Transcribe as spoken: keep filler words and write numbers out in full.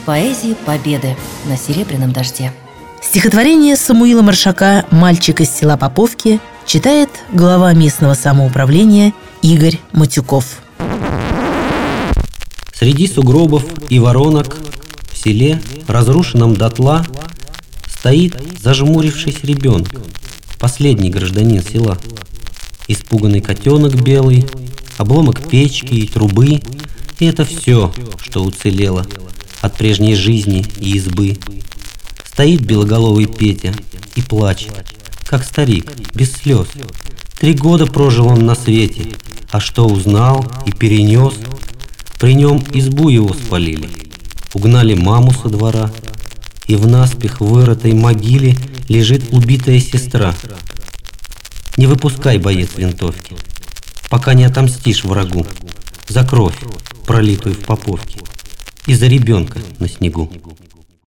поэзии победы на серебряном дожде. Стихотворение Самуила Маршака «Мальчик из села Поповки» читает глава местного самоуправления Игорь Матюков. Среди сугробов и воронок в селе, разрушенном дотла, стоит, зажмурившись, ребенок, последний гражданин села. Испуганный котенок белый, обломок печки и трубы, и это все, что уцелело от прежней жизни и избы. Стоит белоголовый Петя и плачет, как старик, без слез. Три года прожил он на свете, а что узнал и перенес? При нем избу его спалили, угнали маму со двора, и в наспех вырытой могиле лежит убитая сестра. Не выпускай, боец, винтовки, пока не отомстишь врагу за кровь, пролитую в Поповке, и за ребенка на снегу.